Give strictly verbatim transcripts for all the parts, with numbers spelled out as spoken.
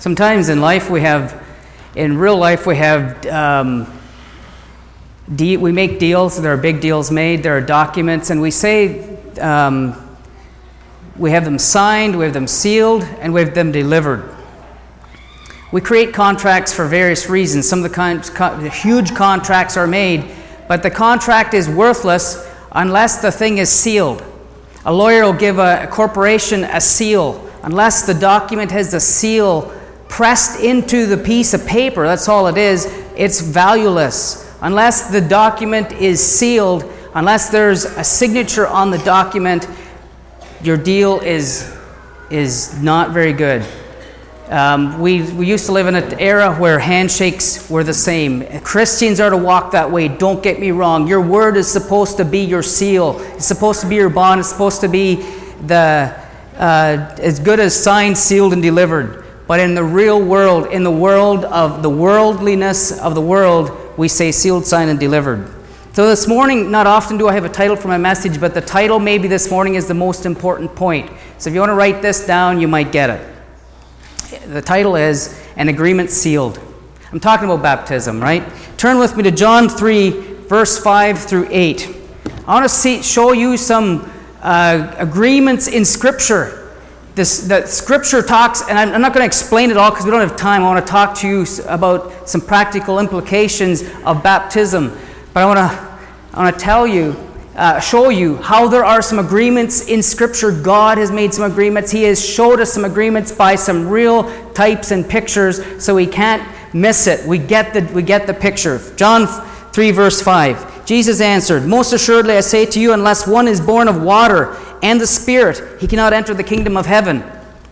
Sometimes in life we have, in real life we have, um, de- we make deals. There are big deals made. There are documents, and we say um, we have them signed, we have them sealed, and we have them delivered. We create contracts for various reasons. Some of the, con- con- the huge contracts are made, but the contract is worthless unless the thing is sealed. A lawyer will give a, a corporation a seal. Unless the document has the seal pressed into the piece of paper, that's all it is, it's valueless. Unless the document is sealed, unless there's a signature on the document, your deal is, is not very good. Um, we, we used to live in an era where handshakes were the same. Christians are to walk that way. Don't get me wrong. Your word is supposed to be your seal. It's supposed to be your bond. It's supposed to be the uh, as good as signed, sealed, and delivered. But in the real world, in the world of the worldliness of the world, we say sealed, signed, and delivered. So this morning, not often do I have a title for my message, but the title maybe this morning is the most important point. So if you want to write this down, you might get it. The title is An Agreement Sealed. I'm talking about baptism, right? Turn with me to John three, verse five through eight. I want to see, show you some uh, agreements in Scripture. This, that Scripture talks, and I'm, I'm not going to explain it all because we don't have time. I want to talk to you about some practical implications of baptism. But I want to, I want to tell you, Uh, show you how there are some agreements in Scripture. God has made some agreements. He has showed us some agreements by some real types and pictures, so we can't miss it. We get the we get the picture. John three, verse five. Jesus answered, "Most assuredly I say to you, unless one is born of water and the Spirit, he cannot enter the kingdom of heaven.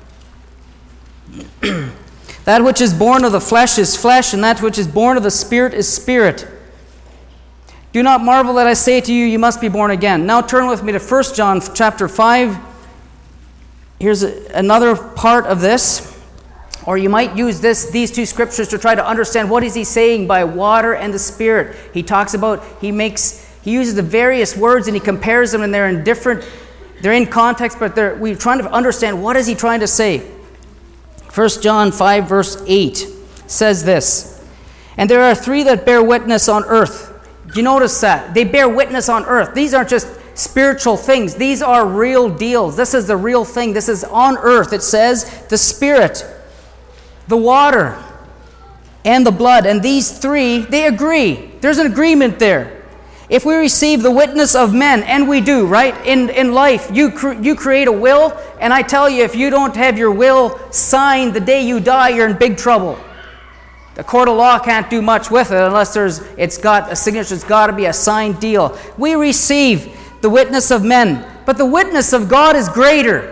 That which is born of the flesh is flesh, and that which is born of the Spirit is spirit. Do not marvel that I say to you, you must be born again." Now turn with me to First John chapter five. Here's a, another part of this. Or you might use this, these two scriptures to try to understand what is he saying by water and the Spirit. He talks about, he makes, he uses the various words and he compares them, and they're in different, they're in context, but they're, we're trying to understand what is he trying to say. First John five, verse eight says this, "And there are three that bear witness on earth." Do you notice that? They bear witness on earth. These aren't just spiritual things. These are real deals. This is the real thing. This is on earth. It says the Spirit, the water, and the blood. And these three, they agree. There's an agreement there. If we receive the witness of men, and we do, right? In, in life, you, cre- you create a will, and I tell you, if you don't have your will signed the day you die, you're in big trouble. The court of law can't do much with it unless there's it's got a signature. It's got to be a signed deal. We receive the witness of men, but the witness of God is greater.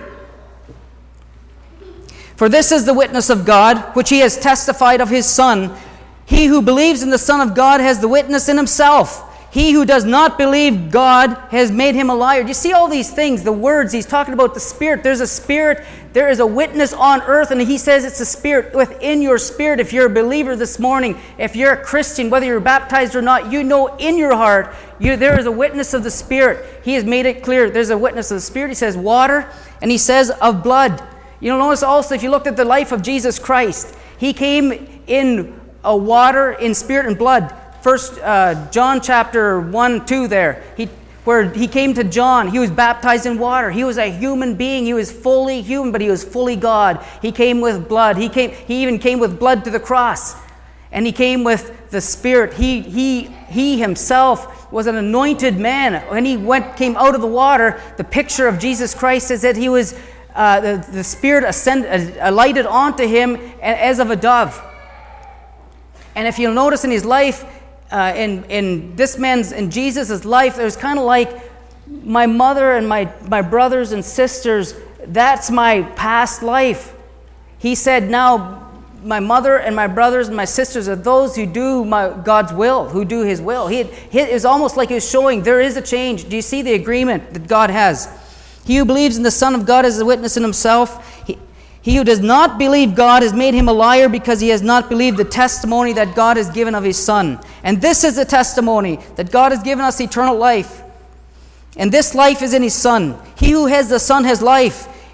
"For this is the witness of God, which he has testified of his Son. He who believes in the Son of God has the witness in himself. He who does not believe God has made him a liar." Do you see all these things, the words? He's talking about the Spirit. There's a Spirit. There is a witness on earth, and he says it's a Spirit within your spirit. If you're a believer this morning, if you're a Christian, whether you're baptized or not, you know in your heart you, there is a witness of the Spirit. He has made it clear there's a witness of the Spirit. He says water, and he says of blood. You know, notice also, if you looked at the life of Jesus Christ, he came in a water, in spirit and blood. First uh, John chapter one, two there, he, where he came to John, he was baptized in water. He was a human being. He was fully human, but he was fully God. He came with blood. He came. He even came with blood to the cross. And he came with the Spirit. He he he himself was an anointed man. When he went came out of the water, the picture of Jesus Christ is that he was, uh, the, the Spirit ascended, uh, alighted onto him as of a dove. And if you'll notice in his life, Uh, in in this man's in Jesus' life, it was kind of like my mother and my, my brothers and sisters. That's my past life. He said, now my mother and my brothers and my sisters are those who do my God's will, who do His will. He, he it was almost like he was showing there is a change. Do you see the agreement that God has? He who believes in the Son of God is a witness in himself. He, He who does not believe God has made him a liar, because he has not believed the testimony that God has given of his Son. And this is the testimony, that God has given us eternal life. And this life is in his Son. He who has the Son has life.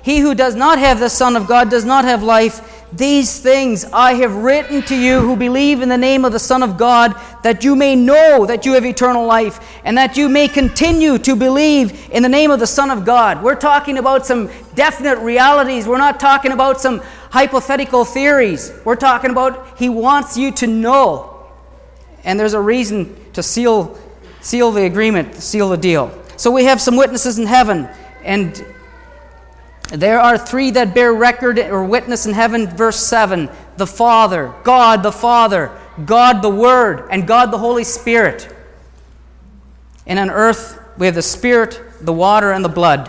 He who does not have the Son of God does not have life. These things I have written to you who believe in the name of the Son of God, that you may know that you have eternal life, and that you may continue to believe in the name of the Son of God. We're talking about some definite realities. We're not talking about some hypothetical theories. We're talking about He wants you to know. And there's a reason to seal, seal the agreement, seal the deal. So we have some witnesses in heaven, and there are three that bear record or witness in heaven. Verse seven, the Father, God the Father, God the Word, and God the Holy Spirit. And on earth, we have the Spirit, the water, and the blood.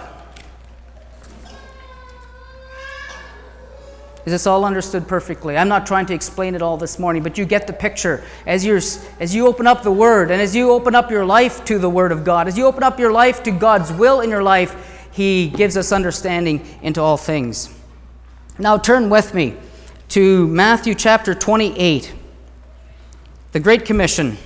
Is this all understood perfectly? I'm not trying to explain it all this morning, but you get the picture. As, you're, as you open up the Word, and as you open up your life to the Word of God, as you open up your life to God's will in your life, He gives us understanding into all things. Now turn with me to Matthew chapter twenty-eight, the Great Commission.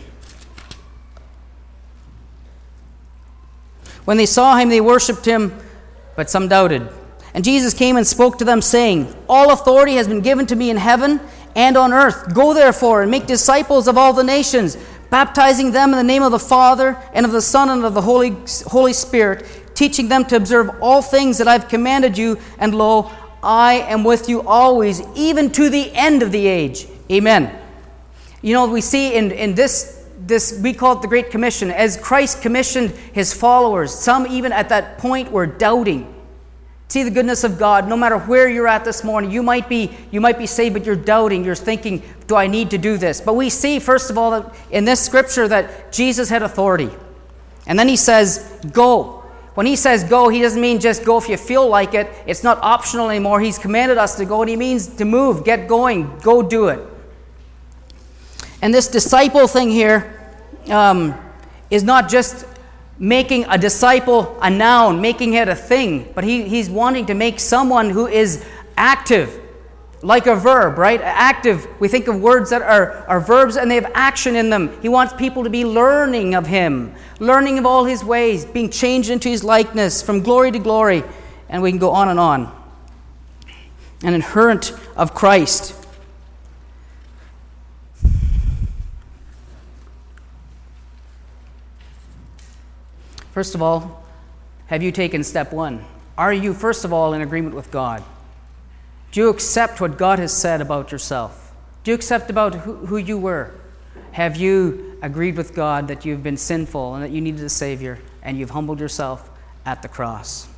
When they saw Him, they worshipped Him, but some doubted. And Jesus came and spoke to them, saying, all authority has been given to me in heaven and on earth. Go therefore and make disciples of all the nations, baptizing them in the name of the Father and of the Son and of the Holy, Holy Spirit, teaching them to observe all things that I've commanded you, and lo, I am with you always, even to the end of the age. Amen. You know, we see in, in this, this, we call it the Great Commission, as Christ commissioned His followers, some even at that point were doubting. See the goodness of God. No matter where you're at this morning, you might be you might be saved, but you're doubting. You're thinking, do I need to do this? But we see, first of all, that in this scripture that Jesus had authority. And then He says, go. When He says go, He doesn't mean just go if you feel like it. It's not optional anymore. He's commanded us to go, and He means to move, get going, go do it. And this disciple thing here um, is not just making a disciple a noun, making it a thing, but he, he's wanting to make someone who is active, like a verb, right? Active. We think of words that are, are verbs and they have action in them. He wants people to be learning of Him, learning of all His ways, being changed into His likeness from glory to glory, and we can go on and on. An inherent of Christ. First of all, have you taken step one? Are you, first of all, in agreement with God? Do you accept what God has said about yourself? Do you accept about who, who you were? Have you agreed with God that you've been sinful and that you needed a Savior, and you've humbled yourself at the cross?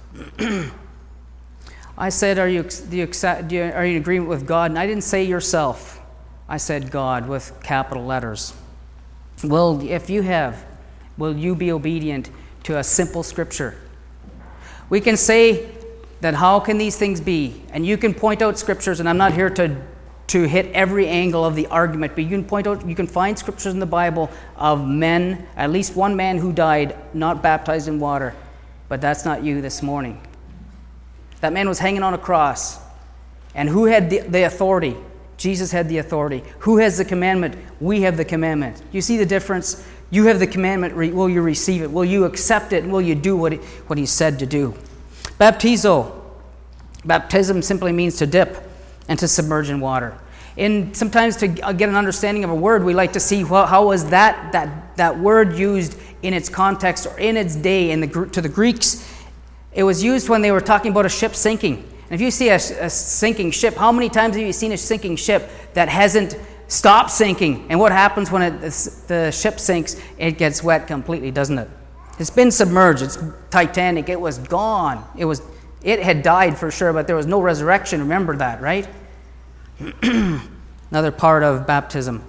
I said, are you, do you accept, do you, are you in agreement with God? And I didn't say yourself. I said God with capital letters. Well, if you have, will you be obedient to a simple scripture? We can say that how can these things be? And you can point out scriptures, and I'm not here to, to hit every angle of the argument, but you can point out, you can find scriptures in the Bible of men, at least one man who died not baptized in water. But that's not you this morning. That man was hanging on a cross. And who had the, the authority? Jesus had the authority. Who has the commandment? We have the commandment. You see the difference? You have the commandment. Will you receive it? Will you accept it? And will you do what, it, what He said to do? Baptizo. Baptism simply means to dip and to submerge in water. And sometimes to get an understanding of a word, we like to see how, how was that, that, that word used in its context or in its day. In the, to the Greeks, it was used when they were talking about a ship sinking. And if you see a, a sinking ship, how many times have you seen a sinking ship that hasn't stopped sinking? And what happens when it, the ship sinks? It gets wet completely, doesn't it? It's been submerged. It's Titanic. It was gone. It was. It had died for sure, but there was no resurrection. Remember that, right? Another part of baptism.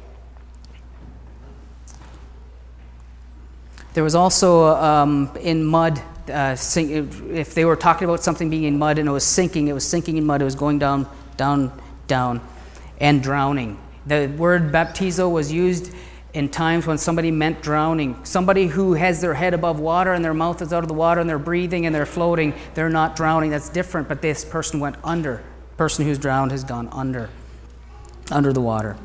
There was also um, in mud. Uh, sink, if they were talking about something being in mud and it was sinking, it was sinking in mud. It was going down, down, down, and drowning. The word baptizo was used in times when somebody meant drowning. Somebody who has their head above water and their mouth is out of the water and they're breathing and they're floating, they're not drowning. That's different, but this person went under. The person who's drowned has gone under, under the water.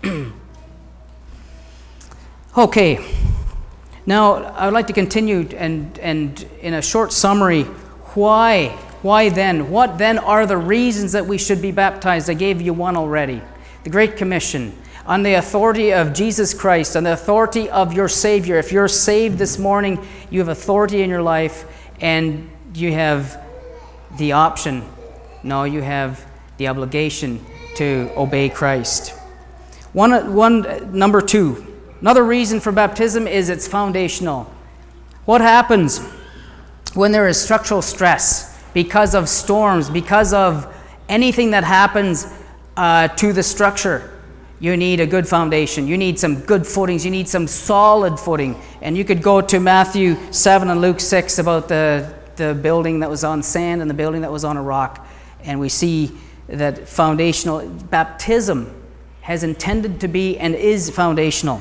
Okay. Now, I would like to continue and, and in a short summary, why, Why then? What then are the reasons that we should be baptized? I gave you one already. The Great Commission. On the authority of Jesus Christ, on the authority of your Savior. If you're saved this morning, you have authority in your life, and you have the option. No, you have the obligation to obey Christ. One, one, number two, another reason for baptism is it's foundational. What happens when there is structural stress because of storms, because of anything that happens uh, to the structure? You need a good foundation. You need some good footings. You need some solid footing. And you could go to Matthew seven and Luke six about the, the building that was on sand and the building that was on a rock. And we see that foundational baptism has intended to be and is foundational.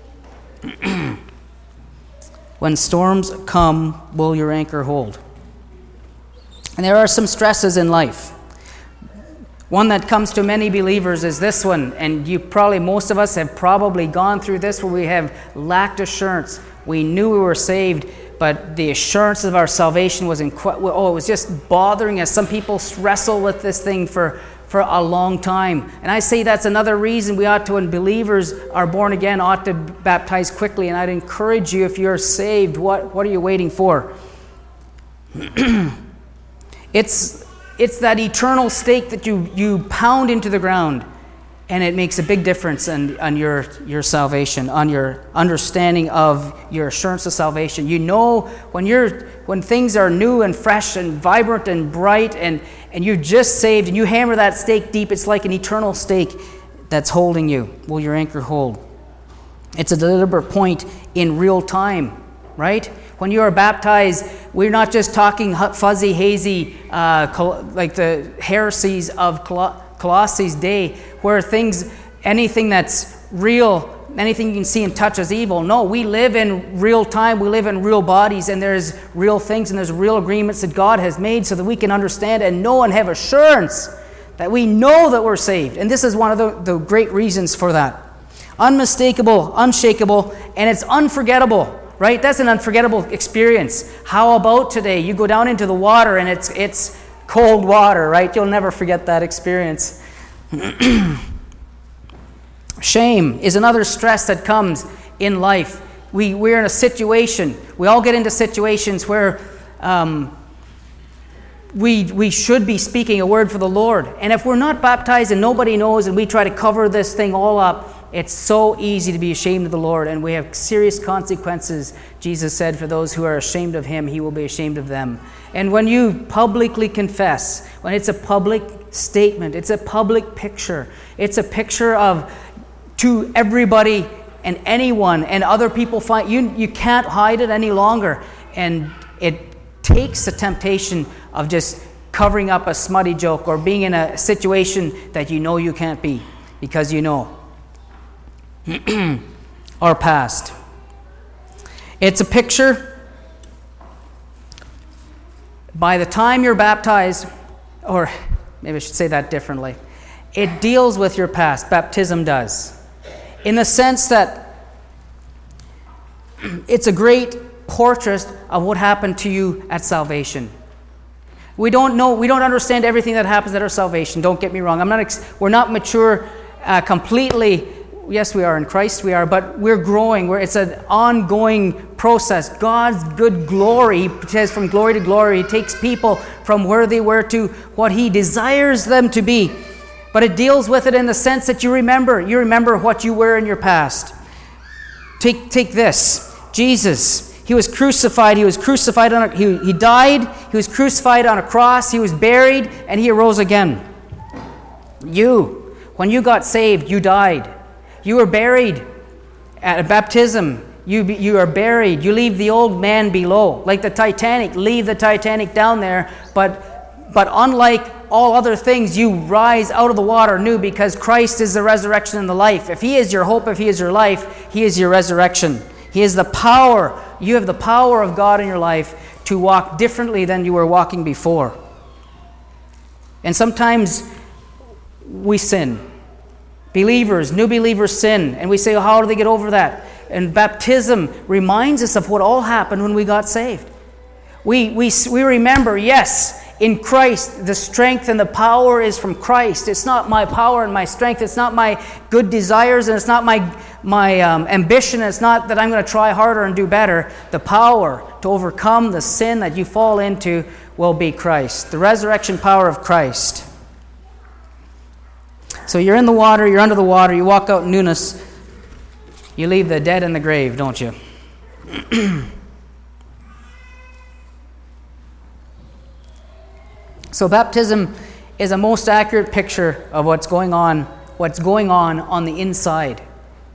When storms come, will your anchor hold? And there are some stresses in life. One that comes to many believers is this one, and you probably, most of us have probably gone through this, where we have lacked assurance. We knew we were saved, but the assurance of our salvation was, inqu- oh, it was just bothering us. Some people wrestle with this thing for, for a long time. And I say that's another reason we ought to, when believers are born again, ought to baptize quickly. And I'd encourage you, if you're saved, what, what are you waiting for? it's... It's that eternal stake that you, you pound into the ground, and it makes a big difference on, on your, your salvation, on your understanding of your assurance of salvation. You know when you're when things are new and fresh and vibrant and bright, and, and you're just saved, and you hammer that stake deep, it's like an eternal stake that's holding you. Will your anchor hold? It's a deliberate point in real time, right? When you are baptized, we're not just talking fuzzy, hazy, uh, like the heresies of Colossae day, where things, anything that's real, anything you can see and touch is evil. No, we live in real time, we live in real bodies, and there's real things and there's real agreements that God has made so that we can understand and know and have assurance that we know that we're saved. And this is one of the, the great reasons for that. Unmistakable, unshakable, and it's unforgettable. Right? That's an unforgettable experience. How about today? You go down into the water and it's it's cold water, right? You'll never forget that experience. Shame is another stress that comes in life. We, we're in a situation. We all get into situations where um, we, we should be speaking a word for the Lord. And if we're not baptized and nobody knows and we try to cover this thing all up, it's so easy to be ashamed of the Lord, and we have serious consequences. Jesus said, for those who are ashamed of him, he will be ashamed of them. And when you publicly confess, when it's a public statement, it's a public picture, it's a picture of to everybody and anyone, and other people find, you, you can't hide it any longer. And it takes the temptation of just covering up a smutty joke or being in a situation that you know you can't be, because you know. Our past. It's a picture. By the time you're baptized, or maybe I should say that differently, it deals with your past. Baptism does. In the sense that it's a great portrait of what happened to you at salvation. We don't know, we don't understand everything that happens at our salvation. Don't get me wrong. I'm not. Ex- we're not mature uh, completely. Yes, we are in Christ, we are, but we're growing. We're, it's an ongoing process. God's good glory, He says from glory to glory. He takes people from where they were to what He desires them to be. But it deals with it in the sense that you remember. You remember what you were in your past. Take, take this. Jesus, He was crucified. He was crucified on a, he, he died. He was crucified on a cross. He was buried, and He arose again. You, when you got saved, you died. You were buried at baptism. You you are buried. You leave the old man below. Like the Titanic, leave the Titanic down there. But, but unlike all other things, you rise out of the water new, because Christ is the resurrection and the life. If He is your hope, if He is your life, He is your resurrection. He is the power. You have the power of God in your life to walk differently than you were walking before. And sometimes we sin. Believers, new believers sin, and we say, well, how do they get over that? And baptism reminds us of what all happened when we got saved. We we we remember, yes, in Christ, the strength and the power is from Christ. It's not my power and my strength. It's not my good desires, and it's not my, my um, ambition. It's not that I'm going to try harder and do better. The power to overcome the sin that you fall into will be Christ. The resurrection power of Christ. So you're in the water, you're under the water, you walk out in newness, you leave the dead in the grave, don't you? So baptism is a most accurate picture of what's going on, what's going on on the inside.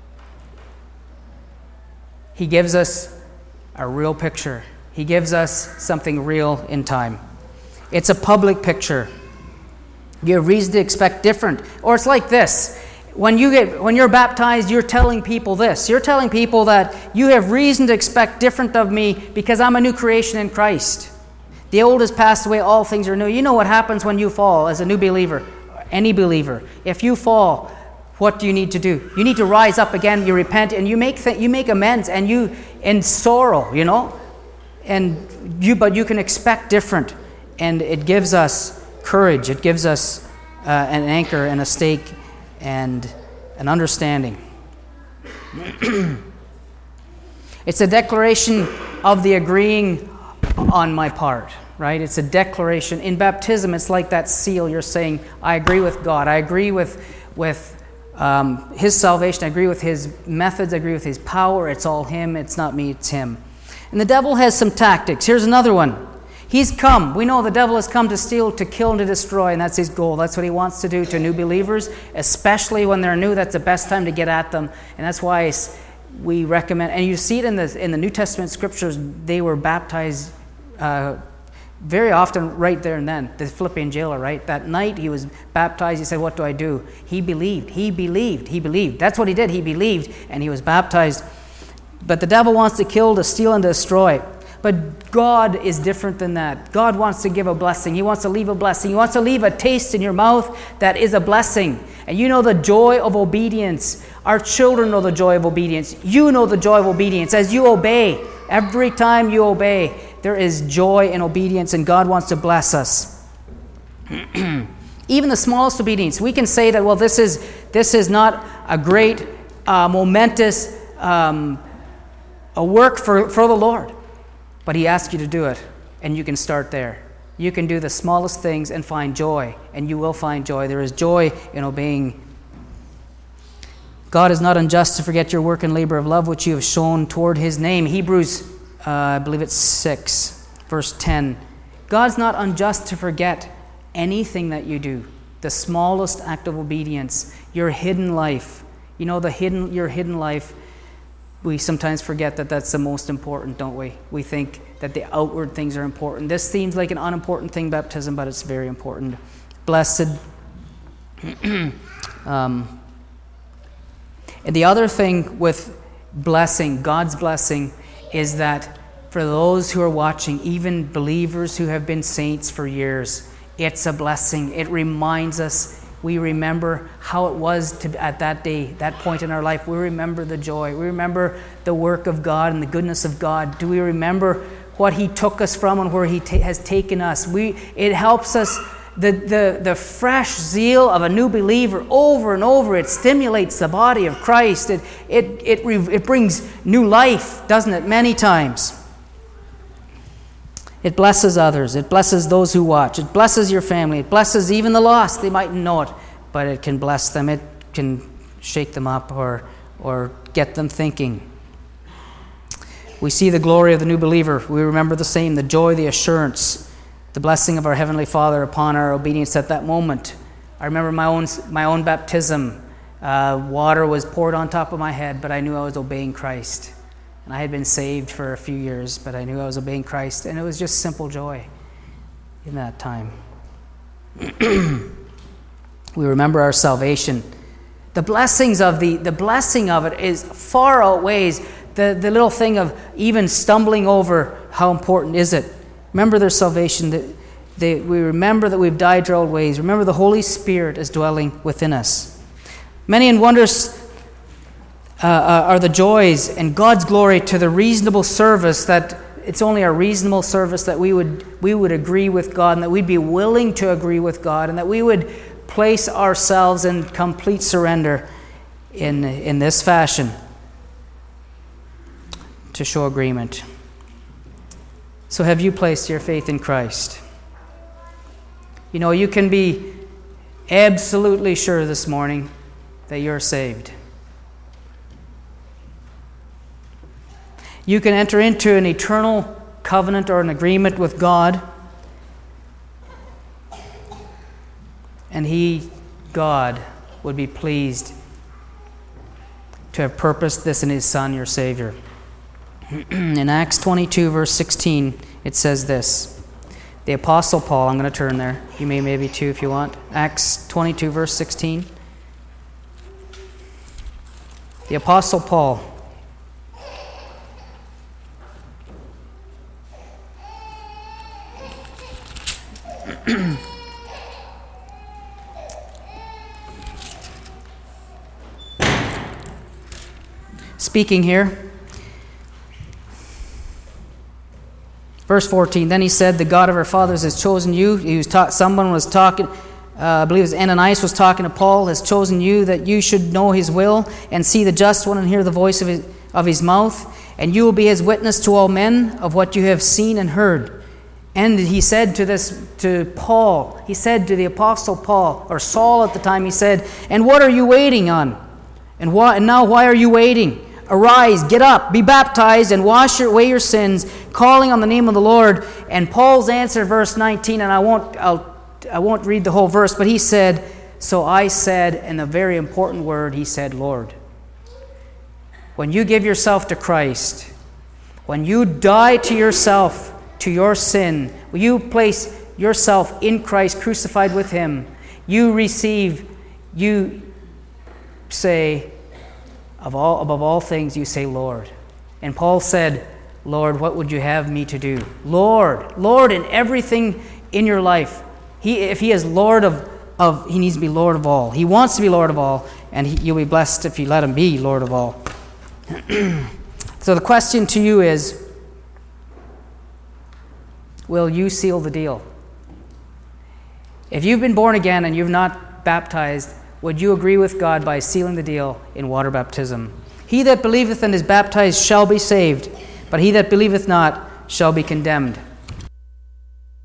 He gives us a real picture. He gives us something real in time. It's a public picture. You have reason to expect different. Or it's like this. When you get when you're baptized, you're telling people this. You're telling people that you have reason to expect different of me because I'm a new creation in Christ. The old has passed away, all things are new. You know what happens when you fall as a new believer, any believer. If you fall, what do you need to do? You need to rise up again, you repent, and you make th- you make amends, and you, in sorrow, you know, and you, but you can expect different, and it gives us courage. It gives us uh, an anchor and a stake and an understanding. It's a declaration of the agreeing on my part, right? It's a declaration. In baptism, it's like that seal. You're saying, I agree with God. I agree with with um, His salvation. I agree with His methods. I agree with His power. It's all Him. It's not me. It's Him. And the devil has some tactics. Here's another one. He's come. We know the devil has come to steal, to kill, and to destroy, and that's his goal. That's what he wants to do to new believers, especially when they're new. That's the best time to get at them, and that's why we recommend. And you see it in the in the New Testament scriptures. They were baptized uh, very often right there and then. The Philippian jailer, right? That night he was baptized. He said, "What do I do?" He believed. He believed. He believed. That's what he did. He believed, and he was baptized. But the devil wants to kill, to steal, and to destroy. But God is different than that. God wants to give a blessing. He wants to leave a blessing. He wants to leave a taste in your mouth that is a blessing. And you know the joy of obedience. Our children know the joy of obedience. You know the joy of obedience. As you obey, every time you obey, there is joy in obedience, and God wants to bless us. Even the smallest obedience. We can say that, well, this is this is not a great, uh, momentous um, a work for, for the Lord. But He asks you to do it, and you can start there. You can do the smallest things and find joy, and you will find joy. There is joy in obeying. God is not unjust to forget your work and labor of love which you have shown toward His name. Hebrews, uh, I believe it's six, verse ten. God's not unjust to forget anything that you do. The smallest act of obedience, your hidden life. You know, the hidden your hidden life. We sometimes forget that that's the most important, don't we? We think that the outward things are important. This seems like an unimportant thing, baptism, but it's very important. Blessed. um, and the other thing with blessing, God's blessing, is that for those who are watching, even believers who have been saints for years, it's a blessing. It reminds us. We remember how it was to, at that day, that point in our life. We remember the joy. We remember the work of God and the goodness of God. Do we remember what He took us from and where He ta- has taken us? We it helps us. The, the the fresh zeal of a new believer over and over. It stimulates the body of Christ. It it it it brings new life, doesn't it? Many times. It blesses others. It blesses those who watch. It blesses your family. It blesses even the lost. They mightn't know it, but it can bless them. It can shake them up or or get them thinking. We see the glory of the new believer. We remember the same, the joy, the assurance, the blessing of our Heavenly Father upon our obedience at that moment. I remember my own my own baptism. Uh, water was poured on top of my head, but I knew I was obeying Christ. And I had been saved for a few years, but I knew I was obeying Christ, and it was just simple joy in that time. We remember our salvation. The blessings of the the blessing of it is far outweighs the, the little thing of even stumbling over how important is it. Remember their salvation. That they, we remember that we've died to our old ways. Remember the Holy Spirit is dwelling within us. Many and wondrous Uh, uh, are the joys and God's glory to the reasonable service that it's only a reasonable service that we would we would agree with God, and that we'd be willing to agree with God, and that we would place ourselves in complete surrender in in this fashion to show agreement. So have you placed your faith in Christ? You know, you can be absolutely sure this morning that you're saved. You can enter into an eternal covenant or an agreement with God, and He, God, would be pleased to have purposed this in His Son, your Savior. In Acts twenty-two, verse sixteen, it says this. The Apostle Paul, I'm going to turn there. You may maybe too if you want. Acts twenty-two, verse sixteen. The Apostle Paul. Speaking here. Verse fourteen, then he said, the God of our fathers has chosen you. He was ta- someone was talking, uh, I believe it was Ananias was talking to Paul, has chosen you that you should know his will and see the just one and hear the voice of his, of his mouth. And you will be his witness to all men of what you have seen and heard. And he said to this, to Paul, he said to the Apostle Paul, or Saul at the time, he said, and what are you waiting on? And, why, and now why are you waiting? Arise, get up, be baptized, and wash away your sins, calling on the name of the Lord. And Paul's answer, verse nineteen, and I won't, I'll, I won't read the whole verse, but he said, so I said, and a very important word, he said, Lord. When you give yourself to Christ, when you die to yourself, to your sin, when you place yourself in Christ, crucified with Him, you receive, you say, Of all, above all things, you say, Lord. And Paul said, Lord, what would you have me to do? Lord, Lord in everything in your life. He, if He is Lord of, of, He needs to be Lord of all. He wants to be Lord of all, and he, you'll be blessed if you let Him be Lord of all. So the question to you is, will you seal the deal? If you've been born again and you've not baptized, would you agree with God by sealing the deal in water baptism? He that believeth and is baptized shall be saved, but he that believeth not shall be condemned.